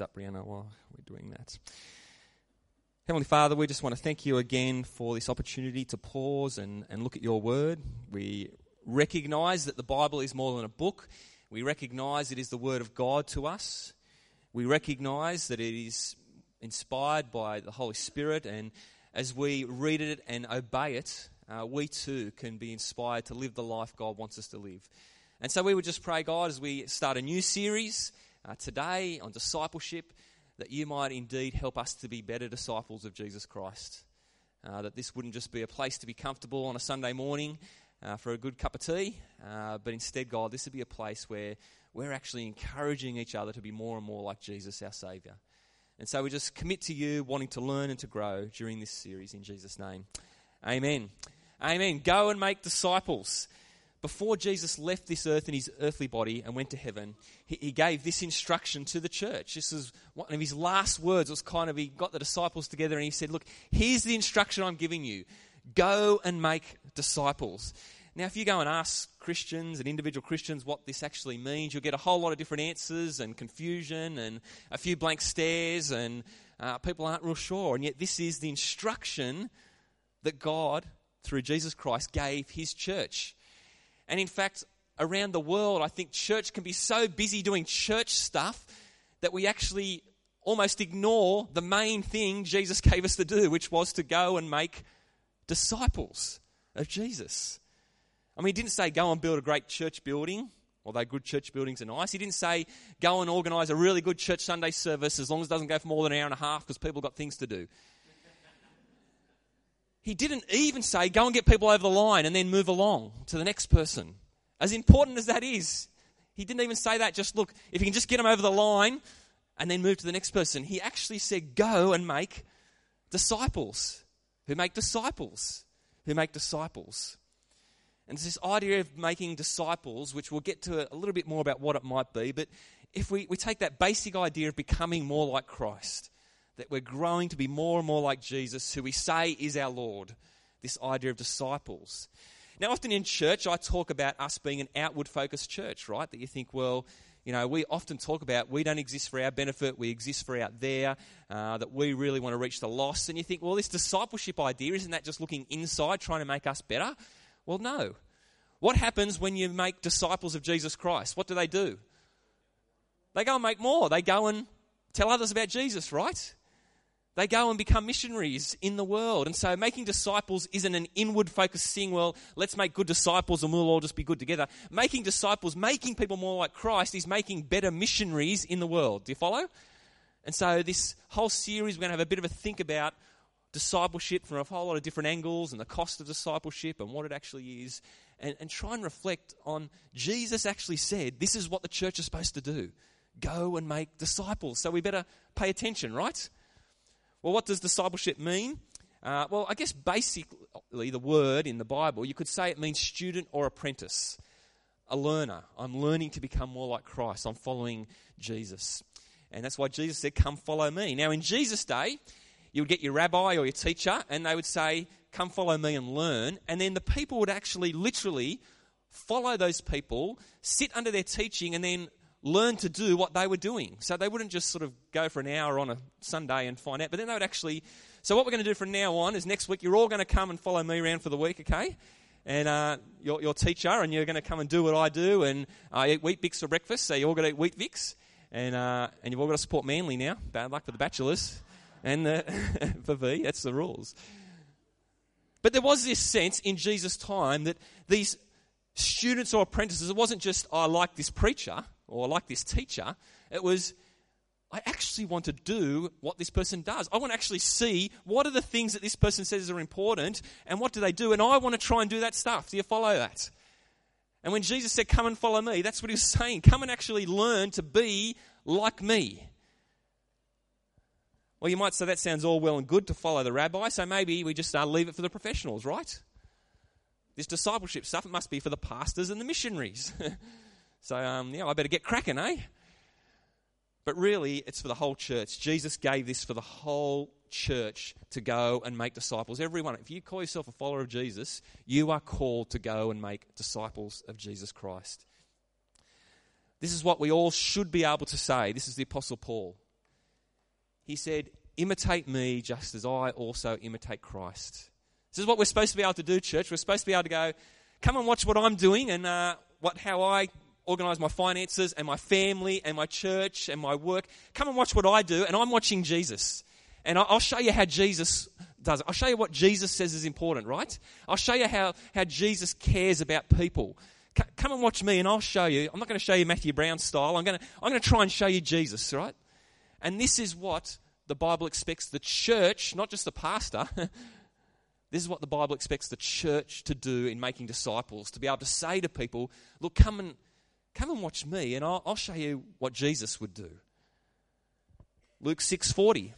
slides up, Brianna, while we're doing that. Heavenly Father, we just want to thank you again for this opportunity to pause and look at your word. We recognise that the Bible is more than a book. We recognise it is the word of God to us. We recognise that it is inspired by the Holy Spirit, and as we read it and obey it, we too can be inspired to live the life God wants us to live. And so we would just pray, God, as we start a new series today on discipleship, that you might indeed help us to be better disciples of Jesus Christ. That this wouldn't just be a place to be comfortable on a Sunday morning for a good cup of tea, but instead, God, this would be a place where we're actually encouraging each other to be more and more like Jesus, our Saviour. And so we just commit to you, wanting to learn and to grow during this series in Jesus' name. Amen. Amen. Go and make disciples. Before Jesus left this earth in his earthly body and went to heaven, he gave this instruction to the church. This is one of his last words. It was kind of, he got the disciples together and he said, look, here's the instruction I'm giving you. Go and make disciples. Now, if you go and ask Christians and individual Christians what this actually means, you'll get a whole lot of different answers and confusion and a few blank stares, and people aren't real sure. And yet this is the instruction that God, through Jesus Christ, gave his church. And in fact, around the world, I think church can be so busy doing church stuff that we actually almost ignore the main thing Jesus gave us to do, which was to go and make disciples of Jesus. I mean, he didn't say go and build a great church building, although good church buildings are nice. He didn't say go and organise a really good church Sunday service as long as it doesn't go for more than an hour and a half because people got things to do. He didn't even say, go and get people over the line and then move along to the next person. As important as that is, he didn't even say that. Just look, if you can just get them over the line and then move to the next person. He actually said, go and make disciples who make disciples who make disciples. And it's this idea of making disciples, which we'll get to a little bit more about what it might be. But if we take that basic idea of becoming more like Christ, that we're growing to be more and more like Jesus, who we say is our Lord, this idea of disciples. Now, often in church, I talk about us being an outward-focused church, right? That you think, well, you know, we often talk about we don't exist for our benefit, we exist for out there, that we really want to reach the lost. And you think, well, this discipleship idea, isn't that just looking inside, trying to make us better? Well, no. What happens when you make disciples of Jesus Christ? What do? They go and make more. They go and tell others about Jesus, right? They go and become missionaries in the world. And so making disciples isn't an inward-focused thing, well, let's make good disciples and we'll all just be good together. Making disciples, making people more like Christ, is making better missionaries in the world. Do you follow? And so this whole series, we're going to have a bit of a think about discipleship from a whole lot of different angles and the cost of discipleship and what it actually is, and try and reflect on Jesus actually said, this is what the church is supposed to do. Go and make disciples. So we better pay attention, right? Well, what does discipleship mean? Well, I guess basically the word in the Bible, you could say it means student or apprentice, a learner. I'm learning to become more like Christ. I'm following Jesus. And that's why Jesus said, come follow me. Now, in Jesus' day, you would get your rabbi or your teacher and they would say, come follow me and learn. And then the people would actually literally follow those people, sit under their teaching, and then learn to do what they were doing. So they wouldn't just sort of go for an hour on a Sunday and find out, but then they would actually... So what we're going to do from now on is next week you're all going to come and follow me around for the week, okay? And your teacher, and you're going to come and do what I do, and I eat Weet Bix for breakfast, so you all got to eat Weet Bix. And you've all got to support Manly now. Bad luck for the Bachelors. And for V, that's the rules. But there was this sense in Jesus' time that these students or apprentices, it wasn't just, I like this preacher or I like this teacher. It was, I actually want to do what this person does. I want to actually see what are the things that this person says are important and what do they do, and I want to try and do that stuff. Do you follow that? And when Jesus said, come and follow me, that's what he was saying. Come and actually learn to be like me. Well, you might say that sounds all well and good to follow the rabbi, so maybe we just leave it for the professionals, right? This discipleship stuff, it must be for the pastors and the missionaries. So, I better get cracking, eh? But really, it's for the whole church. Jesus gave this for the whole church to go and make disciples. Everyone, if you call yourself a follower of Jesus, you are called to go and make disciples of Jesus Christ. This is what we all should be able to say. This is the Apostle Paul. he said, imitate me just as I also imitate Christ. This is what we're supposed to be able to do, church. We're supposed to be able to go, come and watch what I'm doing and how I organise my finances and my family and my church and my work. Come and watch what I do, and I'm watching Jesus. And I'll show you how Jesus does it. I'll show you what Jesus says is important, right? I'll show you how Jesus cares about people. Come and watch me, and I'll show you. I'm not going to show you Matthew Brown style. I'm going to try and show you Jesus, right? And this is what the Bible expects the church, not just the pastor. This is what the Bible expects the church to do in making disciples, to be able to say to people, look, come and watch me, and I'll show you what Jesus would do. Luke 6:40.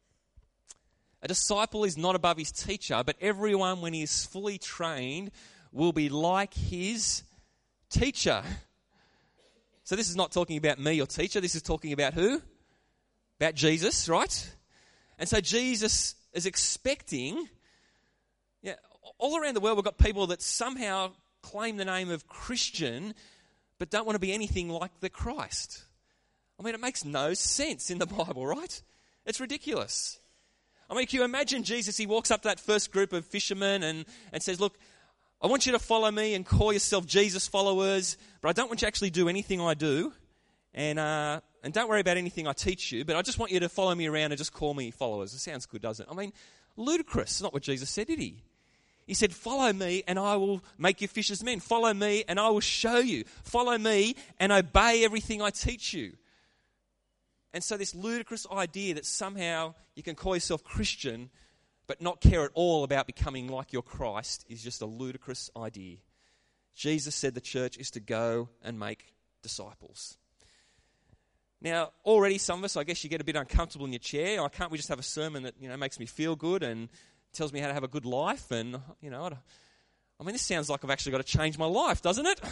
A disciple is not above his teacher, but everyone, when he is fully trained, will be like his teacher. So this is not talking about me, your teacher. This is talking about who? About Jesus, right? And so Jesus is expecting, all around the world we've got people that somehow claim the name of Christian, but don't want to be anything like the Christ. I mean, it makes no sense in the Bible, right? It's ridiculous. I mean, can you imagine Jesus, he walks up to that first group of fishermen and says, look, I want you to follow me and call yourself Jesus followers, but I don't want you to actually do anything I do, and don't worry about anything I teach you, but I just want you to follow me around and just call me followers. It sounds good, doesn't it? I mean, ludicrous. It's not what Jesus said, did he? He said, follow me and I will make you fishers of men. Follow me and I will show you. Follow me and obey everything I teach you. And so this ludicrous idea that somehow you can call yourself Christian but not care at all about becoming like your Christ is just a ludicrous idea. Jesus said the church is to go and make disciples. Now, already some of us, I guess you get a bit uncomfortable in your chair. Oh, can't we just have a sermon that, makes me feel good and tells me how to have a good life? And, this sounds like I've actually got to change my life, doesn't it?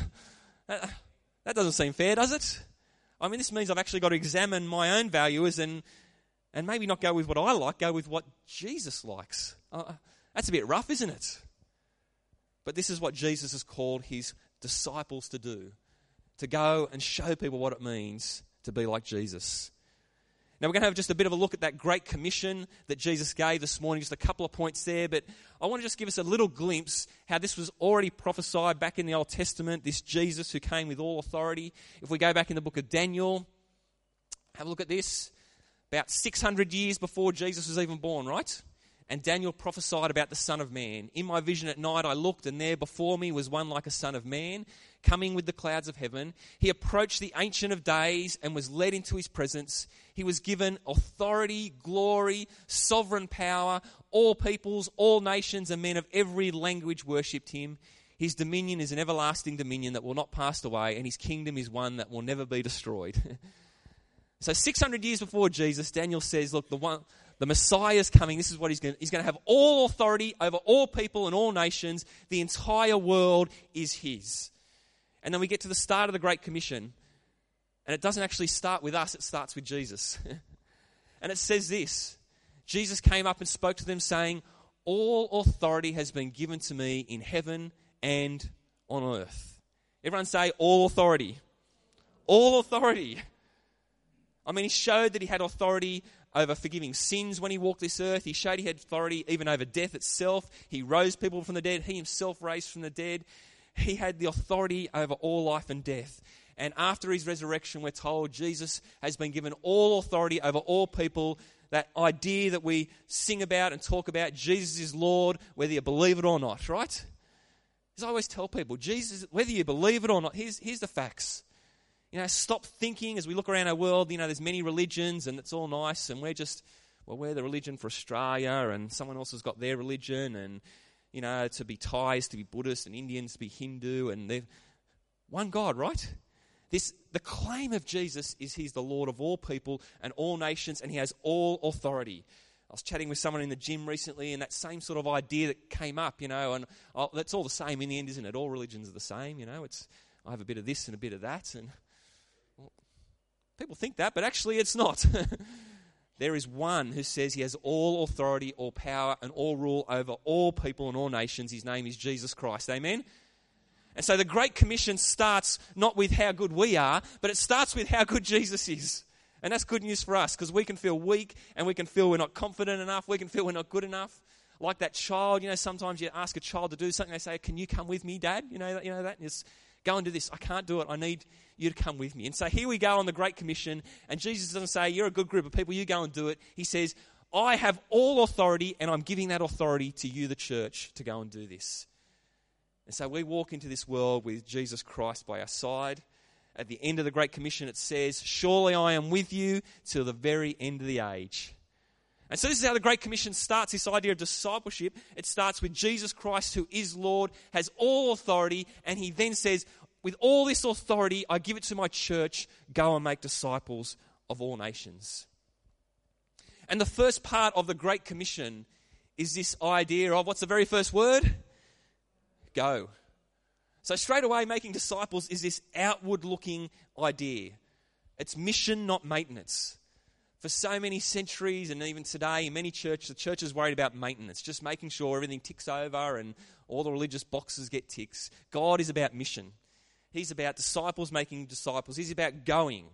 That doesn't seem fair, does it? This means I've actually got to examine my own values and maybe not go with what I like, go with what Jesus likes. That's a bit rough, isn't it? But this is what Jesus has called his disciples to do, to go and show people what it means to be like Jesus. Now we're going to have just a bit of a look at that Great Commission that Jesus gave this morning, just a couple of points there, but I want to just give us a little glimpse how this was already prophesied back in the Old Testament, this Jesus who came with all authority. If we go back in the book of Daniel, have a look at this. About 600 years before Jesus was even born, right? And Daniel prophesied about the Son of Man. In my vision at night I looked, and there before me was one like a Son of Man, coming with the clouds of heaven. He approached the Ancient of Days and was led into his presence. He was given authority, glory, sovereign power. All peoples, all nations and men of every language worshipped him. His dominion is an everlasting dominion that will not pass away, and his kingdom is one that will never be destroyed. So 600 years before Jesus, Daniel says, look, the Messiah is coming. This is what he's going to have all authority over all people and all nations. The entire world is his. And then we get to the start of the Great Commission, and it doesn't actually start with us, it starts with Jesus. And it says this, Jesus came up and spoke to them saying, all authority has been given to me in heaven and on earth. Everyone say, all authority. All authority. He showed that he had authority over forgiving sins when he walked this earth. He showed he had authority even over death itself. He rose people from the dead. He himself raised from the dead. He had the authority over all life and death. And after his resurrection, we're told Jesus has been given all authority over all people. That idea that we sing about and talk about, Jesus is Lord, whether you believe it or not, right? As I always tell people, Jesus, whether you believe it or not, here's the facts. Stop thinking as we look around our world, there's many religions and it's all nice and we're the religion for Australia and someone else has got their religion and, to be Thais, to be Buddhist and Indians to be Hindu and they're one God, right? The claim of Jesus is he's the Lord of all people and all nations and he has all authority. I was chatting with someone in the gym recently and that same sort of idea that came up, and that's all the same in the end, isn't it? All religions are the same, I have a bit of this and a bit of that and people think that, but actually it's not. There is one who says he has all authority, all power, and all rule over all people and all nations. His name is Jesus Christ. Amen? And so the Great Commission starts not with how good we are, but it starts with how good Jesus is. And that's good news for us because we can feel weak and we can feel we're not confident enough. We can feel we're not good enough. Like that child, sometimes you ask a child to do something. They say, can you come with me, Dad? You know that? Just go and do this. I can't do it. I need you to come with me. And so here we go on the Great Commission. And Jesus doesn't say, you're a good group of people. You go and do it. He says, I have all authority and I'm giving that authority to you, the church, to go and do this. And so we walk into this world with Jesus Christ by our side. At the end of the Great Commission, it says, surely I am with you till the very end of the age. And so this is how the Great Commission starts, this idea of discipleship. It starts with Jesus Christ, who is Lord, has all authority, and he then says, with all this authority, I give it to my church, go and make disciples of all nations. And the first part of the Great Commission is this idea of, what's the very first word? Go. So straight away, making disciples is this outward-looking idea. It's mission, not maintenance. For so many centuries and even today, in many churches, the church is worried about maintenance, just making sure everything ticks over and all the religious boxes get ticks. God is about mission. He's about disciples making disciples. He's about going.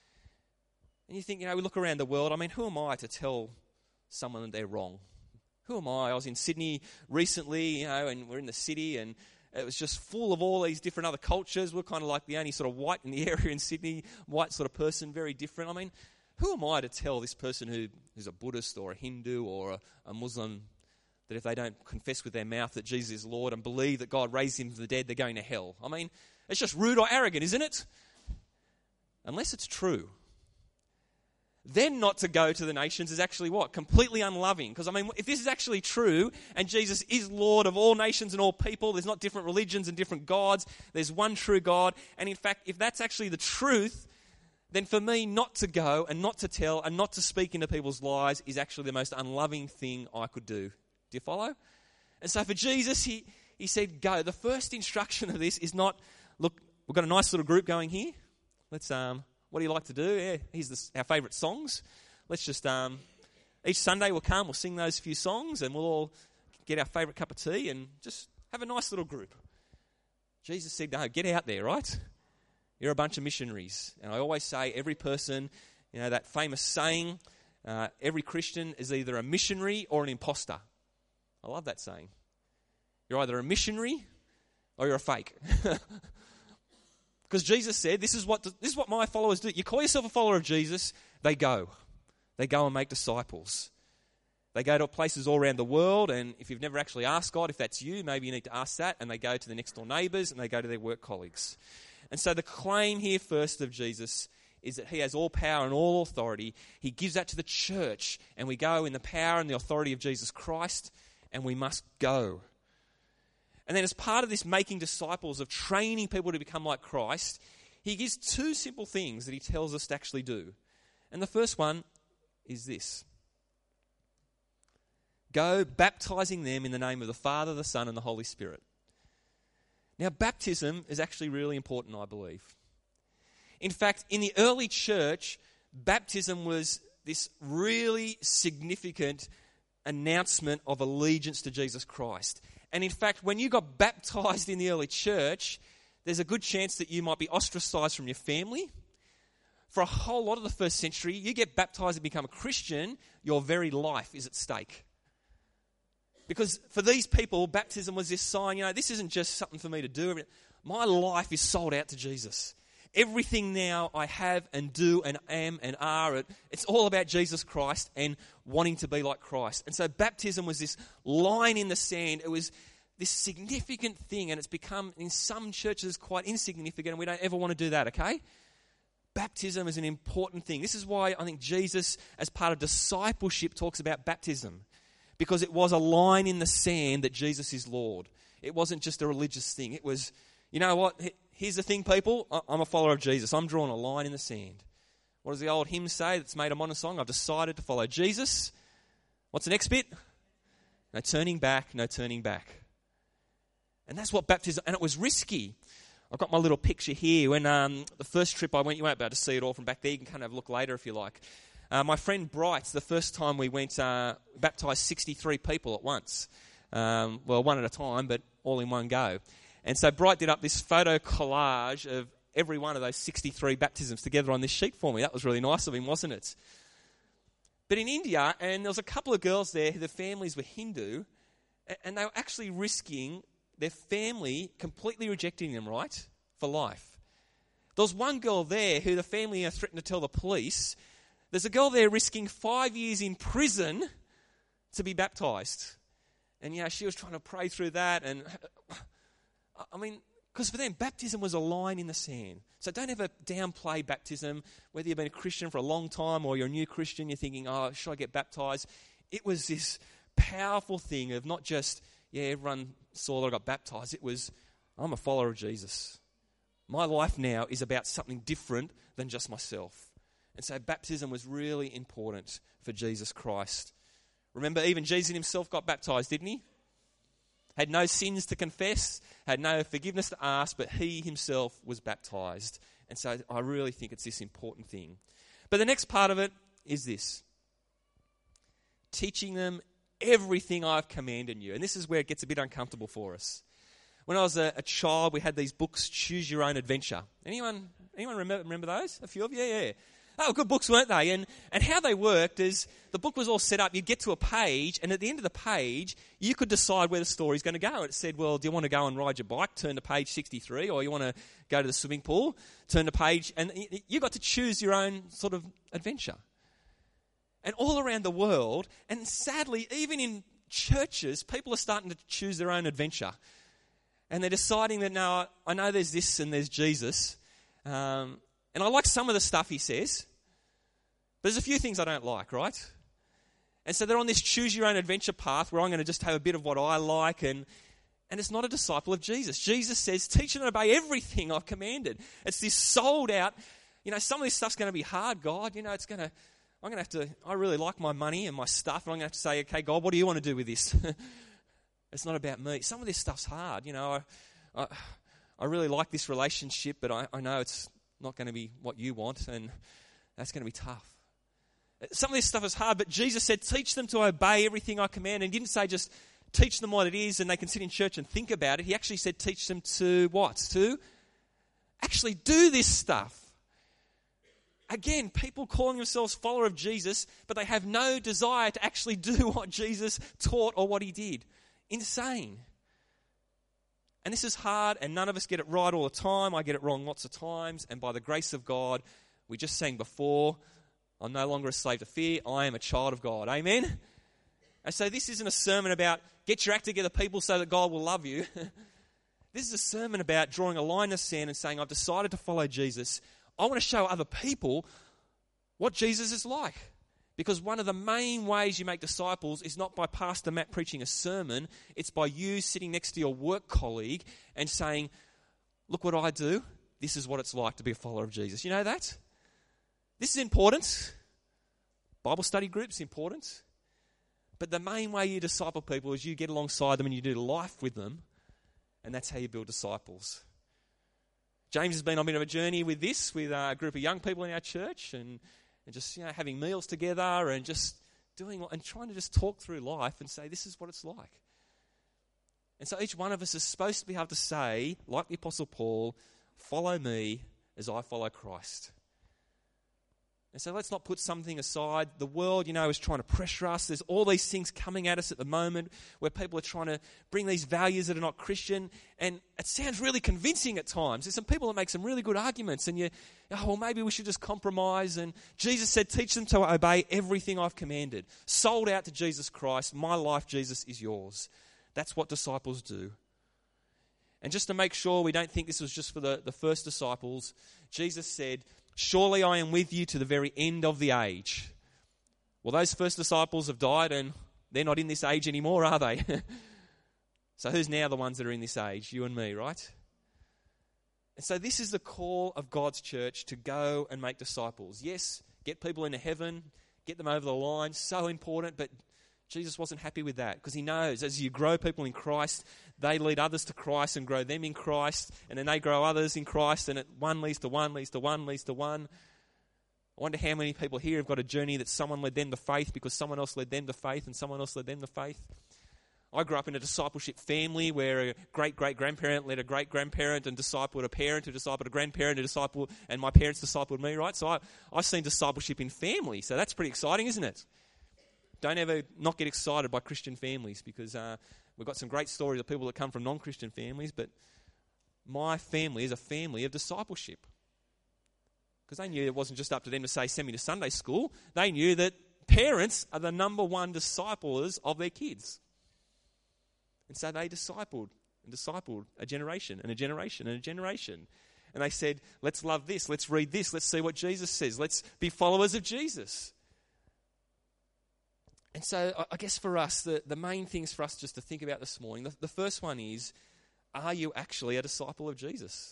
And you think, we look around the world, who am I to tell someone that they're wrong? Who am I? I was in Sydney recently, and we're in the city, and it was just full of all these different other cultures. We're kind of like the only sort of white in the area in Sydney, white sort of person, very different. Who am I to tell this person who's a Buddhist or a Hindu or a Muslim that if they don't confess with their mouth that Jesus is Lord and believe that God raised him from the dead, they're going to hell? It's just rude or arrogant, isn't it? Unless it's true. Then not to go to the nations is actually what? Completely unloving. Because, if this is actually true and Jesus is Lord of all nations and all people, there's not different religions and different gods, there's one true God. And in fact, if that's actually the truth, then for me not to go and not to tell and not to speak into people's lives is actually the most unloving thing I could do. Do you follow? And so for Jesus, he said, go. The first instruction of this is not, look, we've got a nice little group going here. Let's what do you like to do? Yeah, here's our favourite songs. Let's just, each Sunday we'll come, we'll sing those few songs and we'll all get our favourite cup of tea and just have a nice little group. Jesus said, no, get out there, right? You're a bunch of missionaries. And I always say, every person, that famous saying, every Christian is either a missionary or an imposter. I love that saying. You're either a missionary or you're a fake. Because Jesus said, this is what my followers do. You call yourself a follower of Jesus, they go. They go and make disciples. They go to places all around the world, and if you've never actually asked God, if that's you, maybe you need to ask that, and they go to the next door neighbours, and they go to their work colleagues. And so the claim here first of Jesus is that he has all power and all authority. He gives that to the church, and we go in the power and the authority of Jesus Christ, and we must go. And then as part of this making disciples, of training people to become like Christ, he gives two simple things that he tells us to actually do. And the first one is this. Go baptizing them in the name of the Father, the Son, and the Holy Spirit. Now, baptism is actually really important, I believe. In fact, in the early church, baptism was this really significant announcement of allegiance to Jesus Christ. And in fact, when you got baptized in the early church, there's a good chance that you might be ostracized from your family. For a whole lot of the first century, you get baptized and become a Christian, your very life is at stake. Because for these people, baptism was this sign, this isn't just something for me to do. My life is sold out to Jesus. Everything now I have and do and am and are, it's all about Jesus Christ and wanting to be like Christ. And so baptism was this line in the sand. It was this significant thing, and it's become, in some churches, quite insignificant, and we don't ever want to do that, okay? Baptism is an important thing. This is why I think Jesus, as part of discipleship, talks about baptism. Because it was a line in the sand that Jesus is Lord. It wasn't just a religious thing. It was, you know what, here's the thing, people. I'm a follower of Jesus. I'm drawing a line in the sand. What does the old hymn say that's made a modern song? I've decided to follow Jesus. What's the next bit? No turning back, no turning back. And that's what baptism, and it was risky. I've got my little picture here. When the first trip I went, you won't be able to see it all from back there. You can kind of look later if you like. My friend Bright, the first time we went, baptised 63 people at once. Well, one at a time, but all in one go. And so Bright did up this photo collage of every one of those 63 baptisms together on this sheet for me. That was really nice of him, wasn't it? But in India, and there was a couple of girls there who the families were Hindu, and they were actually risking their family completely rejecting them, right, for life. There was one girl there who the family threatened to tell the police. There's a girl there risking 5 years in prison to be baptised. And, she was trying to pray through that. And, because for them, baptism was a line in the sand. So don't ever downplay baptism. Whether you've been a Christian for a long time or you're a new Christian, you're thinking, should I get baptised? It was this powerful thing of not just, everyone saw that I got baptised. It was, I'm a follower of Jesus. My life now is about something different than just myself. And so baptism was really important for Jesus Christ. Remember, even Jesus himself got baptised, didn't he? Had no sins to confess, had no forgiveness to ask, but he himself was baptised. And so I really think it's this important thing. But the next part of it is this. Teaching them everything I've commanded you. And this is where it gets a bit uncomfortable for us. When I was a child, we had these books, Choose Your Own Adventure. Anyone remember those? A few of you? Yeah. They were good books, weren't they? And how they worked is the book was all set up. You'd get to a page, and at the end of the page, you could decide where the story's going to go. It said, well, do you want to go and ride your bike? Turn to page 63. Or you want to go to the swimming pool? Turn to page... And you got to choose your own sort of adventure. And all around the world, and sadly, even in churches, people are starting to choose their own adventure. And they're deciding that, no, I know there's this and there's Jesus. And I like some of the stuff he says. But there's a few things I don't like, right? And so they're on this choose your own adventure path where I'm going to just have a bit of what I like. And it's not a disciple of Jesus. Jesus says, teach and obey everything I've commanded. It's this sold out, some of this stuff's going to be hard, God. I'm going to have to, I really like my money and my stuff. And I'm going to have to say, okay, God, what do you want to do with this? It's not about me. Some of this stuff's hard. I really like this relationship, but I know it's not going to be what you want, and that's going to be tough. Some of this stuff is hard, but Jesus said, teach them to obey everything I command. And he didn't say just teach them what it is and they can sit in church and think about it. He actually said teach them to what? To actually do this stuff. Again, people calling themselves follower of Jesus, but they have no desire to actually do what Jesus taught or what he did. Insane. And this is hard, and none of us get it right all the time. I get it wrong lots of times, and by the grace of God, we just sang before, I'm no longer a slave to fear, I am a child of God. Amen? And so this isn't a sermon about get your act together, people, so that God will love you. This is a sermon about drawing a line in the sand and saying, I've decided to follow Jesus. I want to show other people what Jesus is like. Because one of the main ways you make disciples is not by Pastor Matt preaching a sermon. It's by you sitting next to your work colleague and saying, look what I do. This is what it's like to be a follower of Jesus. You know that? This is important. Bible study groups, important. But the main way you disciple people is you get alongside them and you do life with them. And that's how you build disciples. James has been on a bit of a journey with this, with a group of young people in our church, and just having meals together and just doing and trying to just talk through life and say, this is what it's like. And so each one of us is supposed to be able to say, like the Apostle Paul, follow me as I follow Christ. And so let's not put something aside. The world, is trying to pressure us. There's all these things coming at us at the moment where people are trying to bring these values that are not Christian. And it sounds really convincing at times. There's some people that make some really good arguments. And maybe we should just compromise. And Jesus said, teach them to obey everything I've commanded. Sold out to Jesus Christ. My life, Jesus, is yours. That's what disciples do. And just to make sure we don't think this was just for the first disciples, Jesus said, surely I am with you to the very end of the age. Well, those first disciples have died and they're not in this age anymore, are they? So who's now the ones that are in this age? You and me, right? And so this is the call of God's church, to go and make disciples. Yes, get people into heaven, get them over the line, so important, but Jesus wasn't happy with that, because he knows as you grow people in Christ, they lead others to Christ and grow them in Christ, and then they grow others in Christ, and one leads to one, leads to one, leads to one. I wonder how many people here have got a journey that someone led them to faith because someone else led them to faith and someone else led them to faith. I grew up in a discipleship family where a great-great-grandparent led a great-grandparent and discipled a parent who discipled a grandparent who discipled, and my parents discipled me, right? So I've seen discipleship in family, so that's pretty exciting, isn't it? Don't ever not get excited by Christian families, because we've got some great stories of people that come from non-Christian families, but my family is a family of discipleship. Because they knew it wasn't just up to them to say, send me to Sunday school. They knew that parents are the number one disciplers of their kids. And so they discipled a generation and a generation and a generation. And they said, let's love this, let's read this, let's see what Jesus says, let's be followers of Jesus. And so I guess for us, the main things for us just to think about this morning, the first one is, are you actually a disciple of Jesus?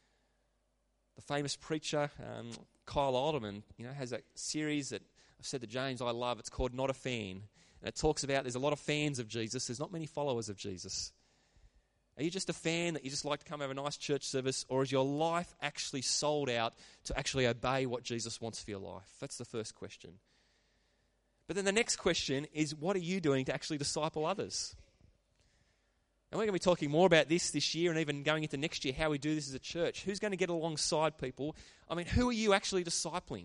The famous preacher, Kyle Alderman, has a series that I've said to James I love. It's called Not a Fan. And it talks about there's a lot of fans of Jesus. There's not many followers of Jesus. Are you just a fan that you just like to come have a nice church service? Or is your life actually sold out to actually obey what Jesus wants for your life? That's the first question. But then the next question is, what are you doing to actually disciple others? And we're going to be talking more about this year and even going into next year, how we do this as a church. Who's going to get alongside people? I mean, who are you actually discipling?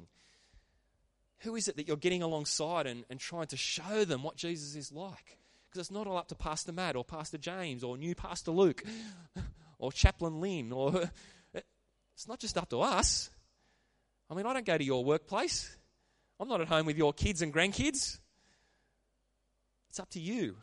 Who is it that you're getting alongside and trying to show them what Jesus is like? Because it's not all up to Pastor Matt or Pastor James or new Pastor Luke or Chaplain Lynn. It's not just up to us. I mean, I don't go to your workplace. I'm not at home with your kids and grandkids. It's up to you.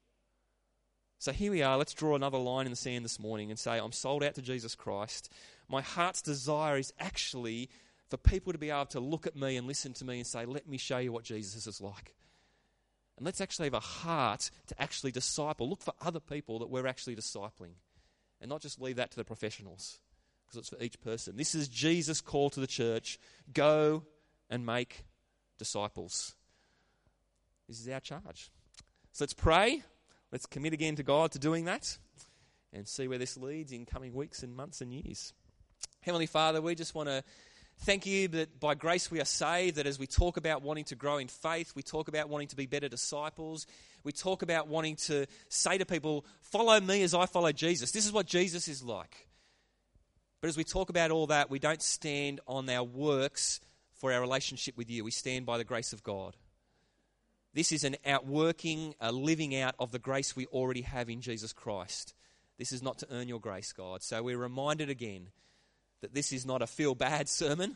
So here we are. Let's draw another line in the sand this morning and say, I'm sold out to Jesus Christ. My heart's desire is actually for people to be able to look at me and listen to me and say, let me show you what Jesus is like. And let's actually have a heart to actually disciple. Look for other people that we're actually discipling. And not just leave that to the professionals, because it's for each person. This is Jesus' call to the church. Go and make disciples. This is our charge. So let's pray. Let's commit again to God to doing that and see where this leads in coming weeks and months and years. Heavenly Father, we just want to thank you that by grace we are saved, that as we talk about wanting to grow in faith, we talk about wanting to be better disciples, we talk about wanting to say to people, follow me as I follow Jesus. This is what Jesus is like. But as we talk about all that, we don't stand on our works for our relationship with you. We stand by the grace of God. This is an outworking, a living out of the grace we already have in Jesus Christ. This is not to earn your grace, God. So we're reminded again that this is not a feel-bad sermon.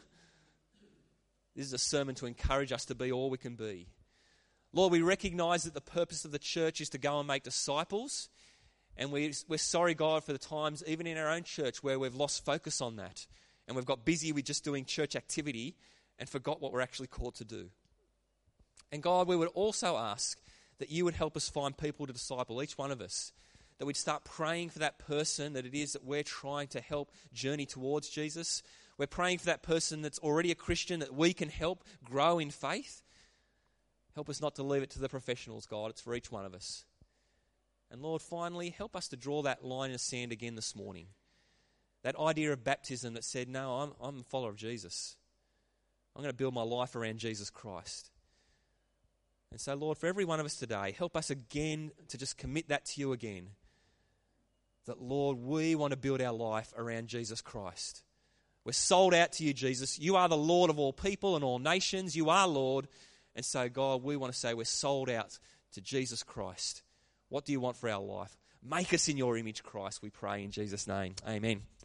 This is a sermon to encourage us to be all we can be. Lord, we recognize that the purpose of the church is to go and make disciples. And we're sorry, God, for the times, even in our own church, where we've lost focus on that. And we've got busy with just doing church activity and forgot what we're actually called to do. And God, we would also ask that you would help us find people to disciple, each one of us. That we'd start praying for that person that it is that we're trying to help journey towards Jesus. We're praying for that person that's already a Christian that we can help grow in faith. Help us not to leave it to the professionals, God. It's for each one of us. And Lord, finally, help us to draw that line in the sand again this morning. That idea of baptism that said, no, I'm a follower of Jesus. I'm going to build my life around Jesus Christ. And so, Lord, for every one of us today, help us again to just commit that to you again. That, Lord, we want to build our life around Jesus Christ. We're sold out to you, Jesus. You are the Lord of all people and all nations. You are Lord. And so, God, we want to say we're sold out to Jesus Christ. What do you want for our life? Make us in your image, Christ, we pray in Jesus' name. Amen.